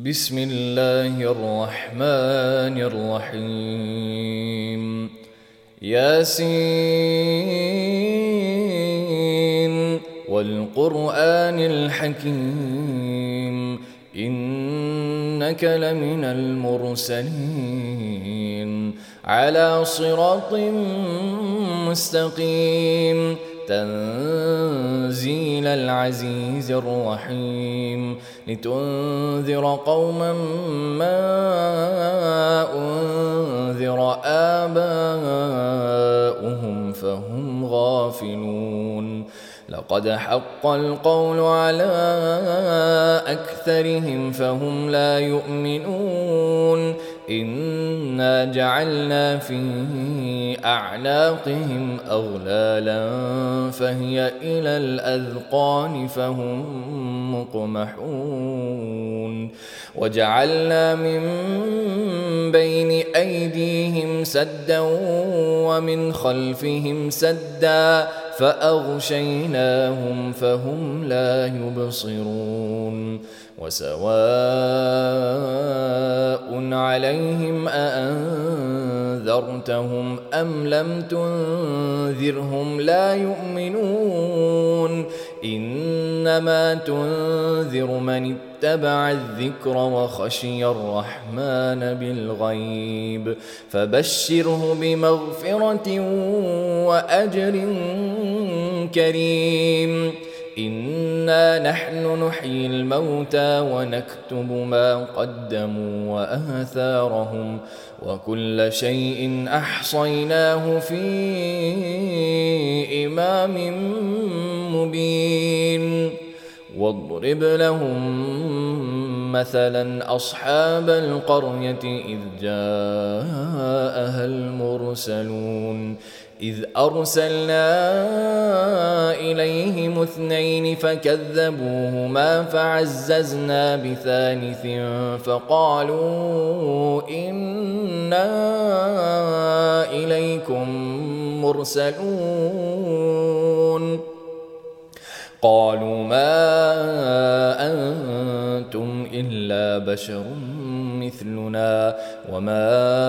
بسم الله الرحمن الرحيم ياسين والقرآن الحكيم إنك لمن المرسلين على صراط مستقيم تنزيل العزيز الرحيم لتنذر قوما ما أنذر آباؤهم فهم غافلون لقد حق القول على أكثرهم فهم لا يؤمنون إنا جعلنا في أعناقهم أغلالا فهي إلى الأذقان فهم مقمحون وجعلنا من بين أيديهم سدا ومن خلفهم سدا فأغشيناهم فهم لا يبصرون وسواء عليهم أأنذرتهم أم لم تنذرهم لا يؤمنون إنما تنذر من اتبع الذكر وخشي الرحمن بالغيب فبشره بمغفرة وأجر كريم إنا نحن نحيي الموتى ونكتب ما قدموا وآثارهم وكل شيء أحصيناه في إمام مبين واضرب لهم مثلا أصحاب القرية إذ جاءها المرسلون إذ أرسلنا إليهم اثنين فكذبوهما فعززنا بثالث فقالوا إنا إليكم مرسلون قالوا ما أنتم إلا بشر مثلنا وما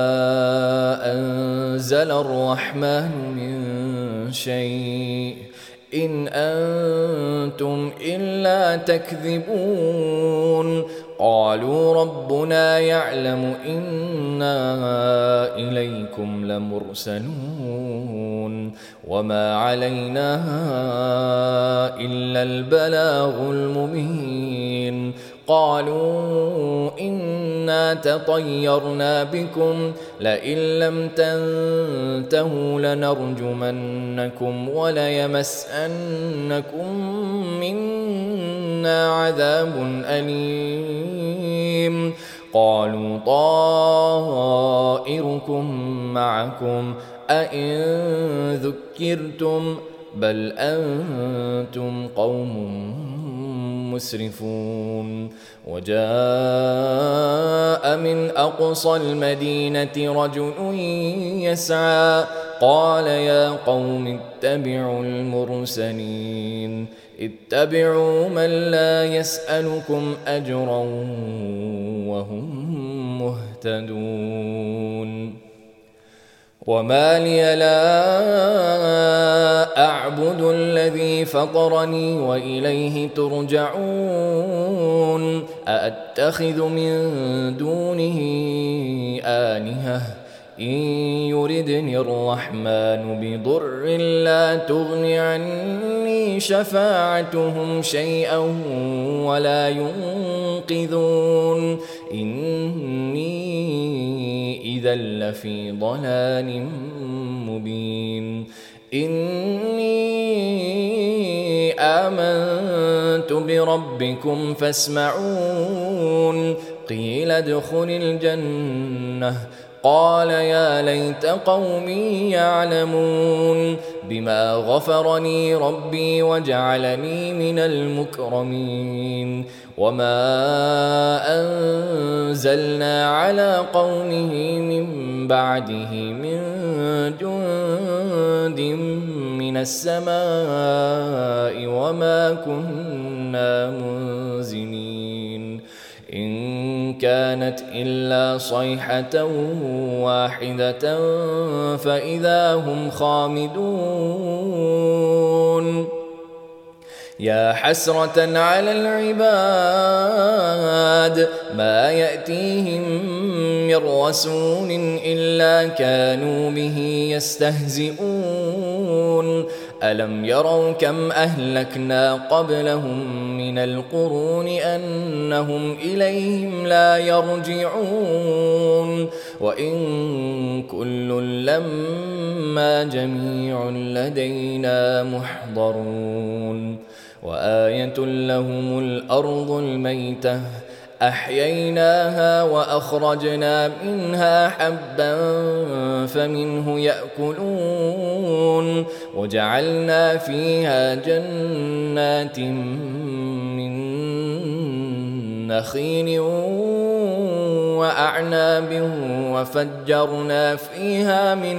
أنزل الرحمن من شيء إن أنتم إلا تكذبون قالوا ربنا يعلم إنا إليكم لمرسلون وما علينا إلا البلاغ المبين قالوا إنا تطيرنا بكم لئن لم تنتهوا لنرجمنكم وليمسنكم منا عذاب أليم قالوا طائركم معكم أئن ذكرتم بل أنتم قوم مسرفون وجاء من أقصى المدينة رجل يسعى قال يا قوم اتبعوا المرسلين اتبعوا من لا يسألكم أجرا وهم مهتدون وما لي لا أعبد الذي فطرني وإليه ترجعون أأتخذ من دونه آلهة إن يردني الرحمن بضر لا تغن عني شفاعتهم شيئا ولا ينقذون إني إذا لفي ضلال مبين إني آمنت بربكم فاسمعون قيل ادخل الجنة قال يا ليت قومي يعلمون بما غفرني ربي وجعلني من المكرمين وما أنزلنا على قومه من بعده من جند من السماء وما كنا منزلين إن كانت إلا صيحة واحدة فإذا هم خامدون يا حسرة على العباد ما يأتيهم من رسول إلا كانوا به يستهزئون ألم يروا كم أهلكنا قبلهم من القرون أنهم إليهم لا يرجعون وإن كل لما جميع لدينا محضرون وآية لهم الأرض الميتة أحييناها وأخرجنا منها حبا فمنه يأكلون وجعلنا فيها جنات من نخيل وأعناب وفجرنا فيها من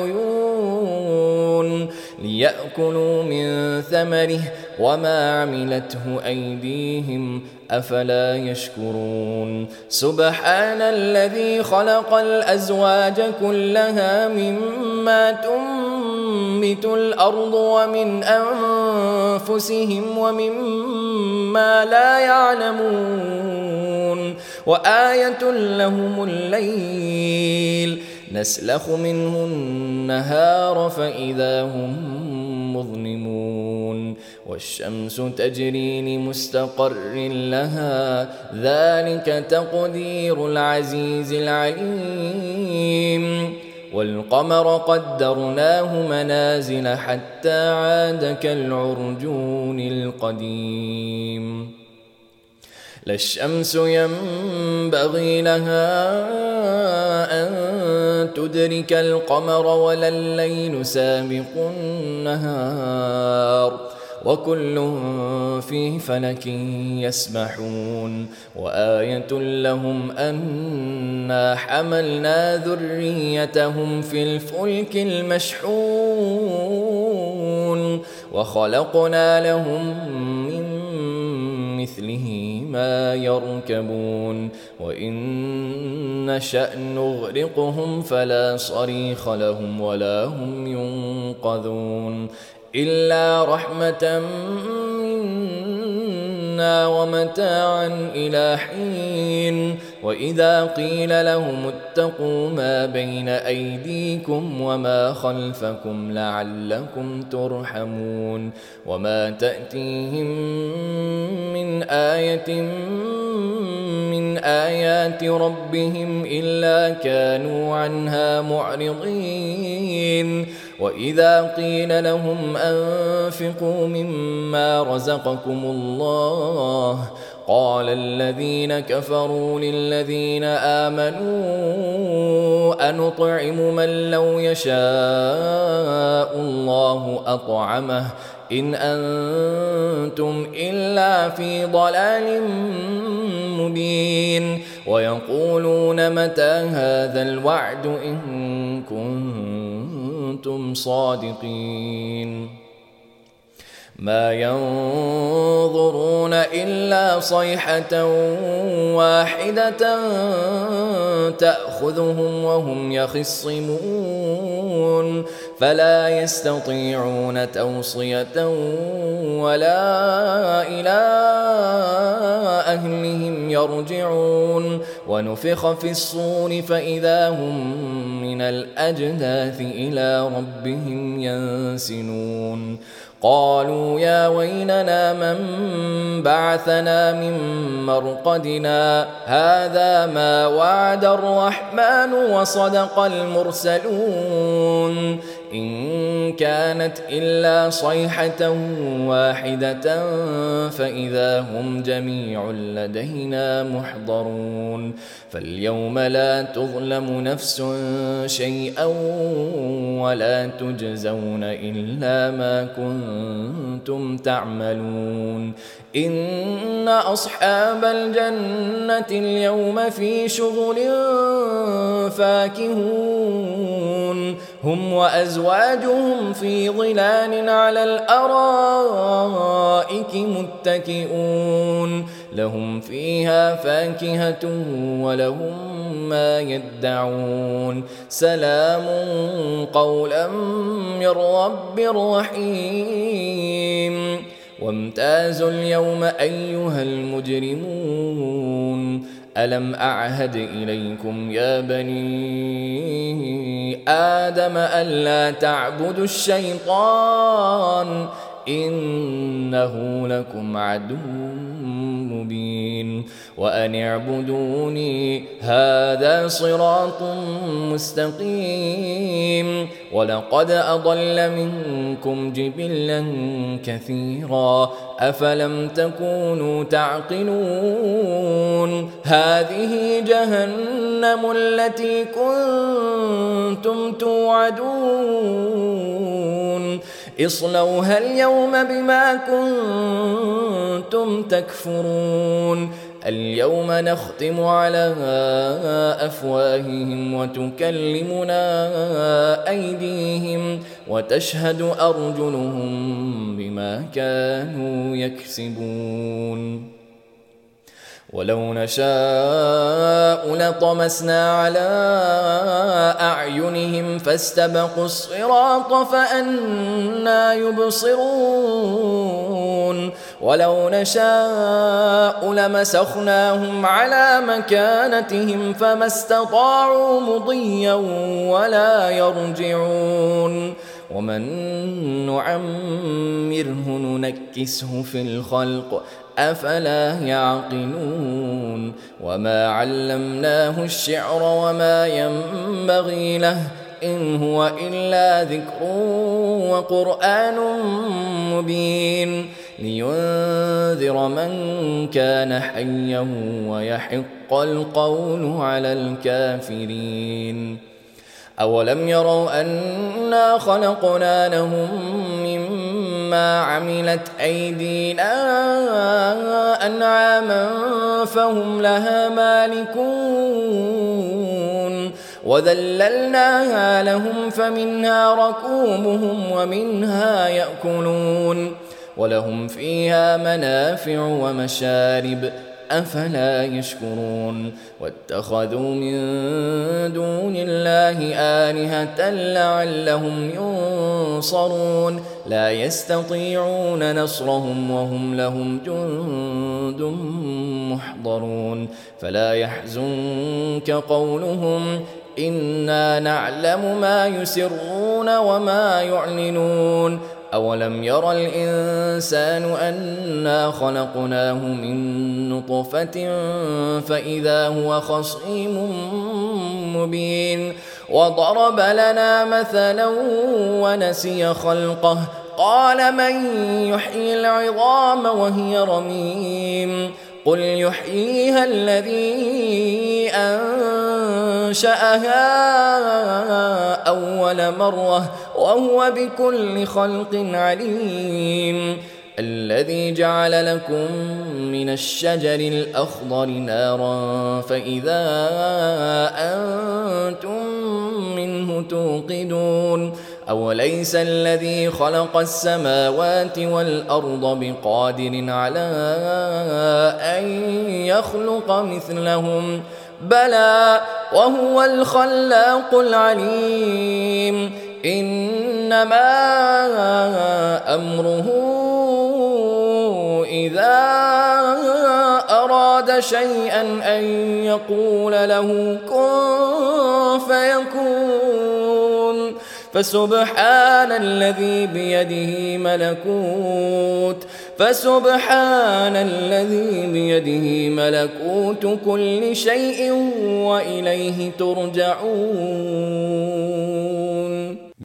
العيون ليأكلوا من ثمره وما عملته أيديهم أفلا يشكرون سبحان الذي خلق الأزواج كلها مما تنبت الأرض ومن أنفسهم ومما لا يعلمون وآية لهم الليل نسلخ منه النهار فإذا هم مظلمون والشمس تجري لمستقر لها ذلك تقدير العزيز العليم والقمر قدرناه منازل حتى عاد كالعرجون القديم لا الشمس ينبغي لها أن تدرك القمر ولا الليل سابق النهار وكل في فلك يسبحون وآية لهم أنا حملنا ذريتهم في الفلك المشحون وخلقنا لهم من مثله ما يركبون وإن نشأ نغرقهم فلا صريخ لهم ولا هم ينقذون إلا رحمة منا ومتاعا إلى حين وإذا قيل لهم اتقوا ما بين أيديكم وما خلفكم لعلكم ترحمون وما تأتيهم من آية من آيات ربهم إلا كانوا عنها معرضين وإذا قيل لهم أنفقوا مما رزقكم الله قال الذين كفروا للذين آمنوا أنطعم من لو يشاء الله أطعمه إن أنتم إلا في ضلال مبين ويقولون متى هذا الوعد إن كنتم صادقين ما ينظرون إلا صيحة واحدة تأخذهم وهم يخصمون فلا يستطيعون توصية ولا إلى أهلهم يرجعون ونفخ في الصور فإذا هم من الأجداث إلى ربهم ينسلون قالوا يا ويلنا من بعثنا من مرقدنا هذا ما وعد الرحمن وصدق المرسلون إن كانت إلا صيحة واحدة فإذا هم جميع لدينا محضرون فاليوم لا تظلم نفس شيئا ولا تجزون إلا ما كنتم تعملون إن أصحاب الجنة اليوم في شغل فاكهون هم وأزواجهم في ظلال على الأرائك متكئون لهم فيها فاكهة ولهم ما يدعون سلام قولا من رب رحيم وامتازوا اليوم أيها المجرمون ألم أعهد إليكم يا بني آدم ألا تعبدوا الشيطان إنه لكم عدو مبين وأن اعبدوني هذا صراط مستقيم ولقد أضل منكم جبلا كثيرا أفلم تكونوا تعقلون هذه جهنم التي كنتم توعدون اصلوها اليوم بما كنتم تكفرون اليوم نختم على أفواههم وتكلمنا أيديهم وتشهد أرجلهم بما كانوا يكسبون ولو نشاء لطمسنا على أعينهم فاستبقوا الصراط فأنى يبصرون ولو نشاء لمسخناهم على مكانتهم فما استطاعوا مضيا ولا يرجعون ومن نعمره ننكسه في الخلق أفلا يعقلون وما علمناه الشعر وما ينبغي له إن هو إلا ذكر وقرآن مبين لينذر من كان حيا ويحق القول على الكافرين أولم يروا أنا خلقنا لهم مما عملت أيدينا أنعاما فهم لها مالكون وذللناها لهم فمنها ركوبهم ومنها يأكلون ولهم فيها منافع ومشارب أفلا يشكرون واتخذوا من دون الله آلهة لعلهم ينصرون لا يستطيعون نصرهم وهم لهم جند محضرون فلا يحزنك قولهم إنا نعلم ما يسرون وما يعلنون أولم ير الإنسان أنا خلقناه من نطفة فإذا هو خصيم مبين وضرب لنا مثلا ونسي خلقه قال من يحيي العظام وهي رميم قل يحييها الذي أنشأها أول مرة وهو بكل خلق عليم الذي جعل لكم من الشجر الأخضر نارا فإذا أنتم منه توقدون أوليس الذي خلق السماوات والأرض بقادر على أن يخلق مثلهم بلى وهو الخلاق العليم إنما أمره إذا أراد شيئا أن يقول له كن فيكون فسبحان الذي بيده ملكوت كل شيء وإليه ترجعون.